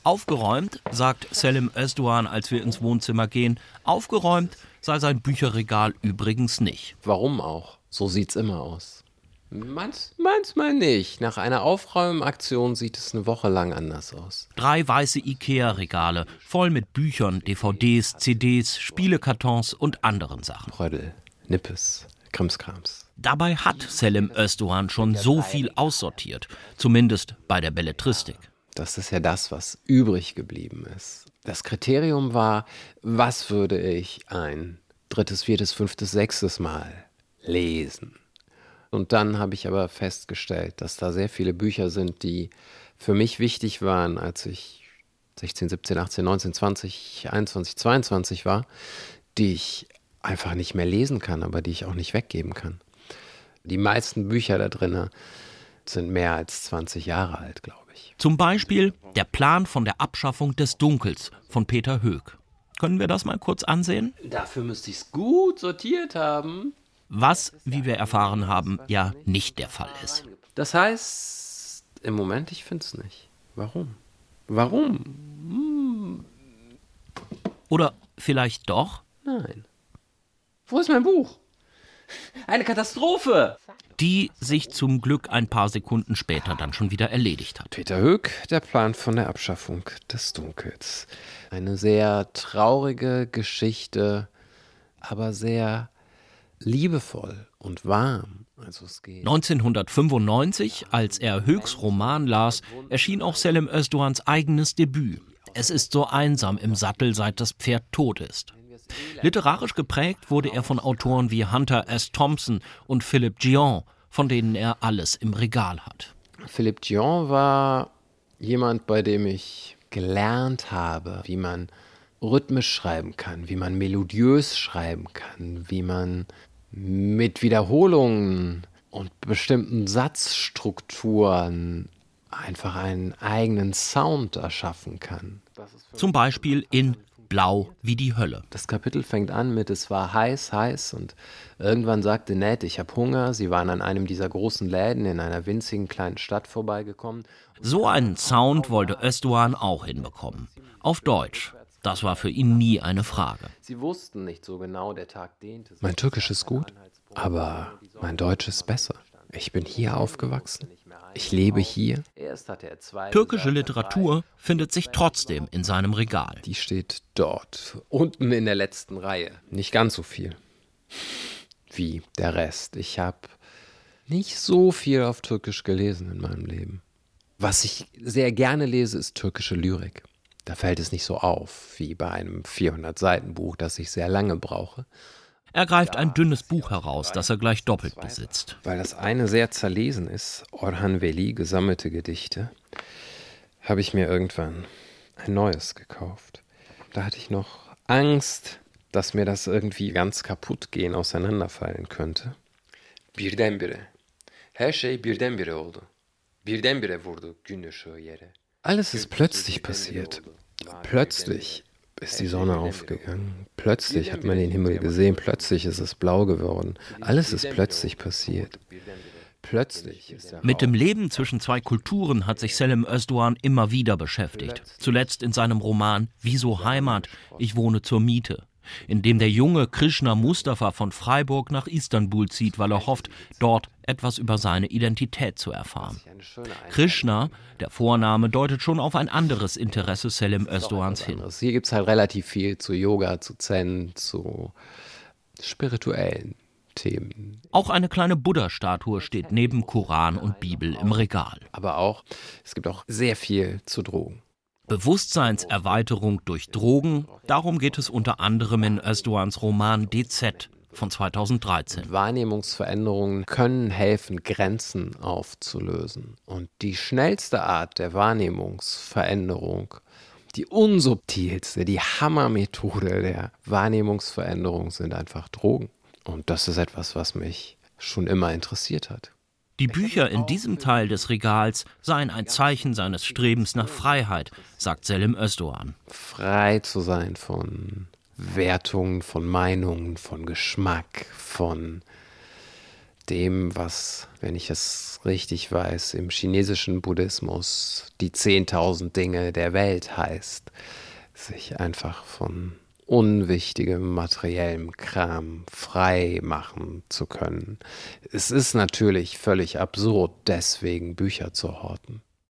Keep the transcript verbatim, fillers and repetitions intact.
Aufgeräumt, sagt Selim Özdoğan, als wir ins Wohnzimmer gehen. Aufgeräumt sei sein Bücherregal übrigens nicht. Warum auch? So sieht's immer aus. Manch, manchmal nicht. Nach einer Aufräumaktion sieht es eine Woche lang anders aus. Drei weiße Ikea-Regale, voll mit Büchern, D V Ds, C Ds, Spielekartons und anderen Sachen. Rödel, Nippes, Krimskrams. Dabei hat Selim Özdoğan schon so viel aussortiert, zumindest bei der Belletristik. Das ist ja das, was übrig geblieben ist. Das Kriterium war, was würde ich ein drittes, viertes, fünftes, sechstes Mal lesen? Und dann habe ich aber festgestellt, dass da sehr viele Bücher sind, die für mich wichtig waren, als ich sechzehn, siebzehn, achtzehn, neunzehn, zwanzig, einundzwanzig, zweiundzwanzig war, die ich einfach nicht mehr lesen kann, aber die ich auch nicht weggeben kann. Die meisten Bücher da drin sind mehr als zwanzig Jahre alt, glaube ich. Zum Beispiel der Plan von der Abschaffung des Dunkels von Peter Hoek. Können wir das mal kurz ansehen? Dafür müsste ich es gut sortiert haben. Was, wie wir erfahren haben, ja nicht der Fall ist. Das heißt, im Moment, ich finde es nicht. Warum? Warum? Hm. Oder vielleicht doch? Nein. Wo ist mein Buch? Eine Katastrophe! Die sich zum Glück ein paar Sekunden später dann schon wieder erledigt hat. Peter Hoek, der Plan von der Abschaffung des Dunkels. Eine sehr traurige Geschichte, aber sehr liebevoll und warm. Also es geht. neunzehnhundertfünfundneunzig, als er Hoeks Roman las, erschien auch Selim Özdoğans eigenes Debüt. Es ist so einsam im Sattel, seit das Pferd tot ist. Literarisch geprägt wurde er von Autoren wie Hunter S. Thompson und Philippe Gillon, von denen er alles im Regal hat. Philippe Gillon war jemand, bei dem ich gelernt habe, wie man rhythmisch schreiben kann, wie man melodiös schreiben kann, wie man mit Wiederholungen und bestimmten Satzstrukturen einfach einen eigenen Sound erschaffen kann. Zum Beispiel in Blau wie die Hölle. Das Kapitel fängt an mit: Es war heiß, heiß und irgendwann sagte Ned, ich habe Hunger. Sie waren an einem dieser großen Läden in einer winzigen kleinen Stadt vorbeigekommen. So einen Sound wollte Özdoğan auch hinbekommen. Auf Deutsch. Das war für ihn nie eine Frage. Sie wussten nicht so genau, der Tag dehnte sich. Mein Türkisch ist gut, aber mein Deutsch ist besser. Ich bin hier aufgewachsen. Ich lebe hier. Türkische Literatur findet sich trotzdem in seinem Regal. Die steht dort, unten in der letzten Reihe. Nicht ganz so viel wie der Rest. Ich habe nicht so viel auf Türkisch gelesen in meinem Leben. Was ich sehr gerne lese, ist türkische Lyrik. Da fällt es nicht so auf wie bei einem vierhundert-Seiten-Buch, das ich sehr lange brauche. Er greift ein dünnes Buch heraus, das er gleich doppelt besitzt. Weil das eine sehr zerlesen ist, Orhan Veli, gesammelte Gedichte, habe ich mir irgendwann ein neues gekauft. Da hatte ich noch Angst, dass mir das irgendwie ganz kaputt gehen, auseinanderfallen könnte. Birdenbire. Her şey birdenbire oldu. Birdenbire vurdu gün ışığı yere. Alles ist plötzlich passiert. Plötzlich ist die Sonne aufgegangen. Plötzlich hat man den Himmel gesehen. Plötzlich ist es blau geworden. Alles ist plötzlich passiert. Plötzlich ist der Mit dem Leben zwischen zwei Kulturen hat sich Selim Özdoğan immer wieder beschäftigt. Zuletzt in seinem Roman Wieso Heimat? Ich wohne zur Miete, in dem der junge Krishna Mustafa von Freiburg nach Istanbul zieht, weil er hofft, dort etwas über seine Identität zu erfahren. Krishna, der Vorname, deutet schon auf ein anderes Interesse Selim Özdoğans hin. Hier gibt es halt relativ viel zu Yoga, zu Zen, zu spirituellen Themen. Auch eine kleine Buddha-Statue steht neben Koran und Bibel im Regal. Aber auch, es gibt auch sehr viel zu Drogen. Bewusstseinserweiterung durch Drogen, darum geht es unter anderem in Özdoğans Roman D Z von zweitausenddreizehn. Wahrnehmungsveränderungen können helfen, Grenzen aufzulösen. Und die schnellste Art der Wahrnehmungsveränderung, die unsubtilste, die Hammermethode der Wahrnehmungsveränderung sind einfach Drogen. Und das ist etwas, was mich schon immer interessiert hat. Die Bücher in diesem Teil des Regals seien ein Zeichen seines Strebens nach Freiheit, sagt Selim Özdoğan. Frei zu sein von Wertungen, von Meinungen, von Geschmack, von dem, was, wenn ich es richtig weiß, im chinesischen Buddhismus die zehntausend Dinge der Welt heißt, sich einfach von unwichtigem materiellem Kram frei machen zu können. Es ist natürlich völlig absurd, deswegen Bücher zu horten.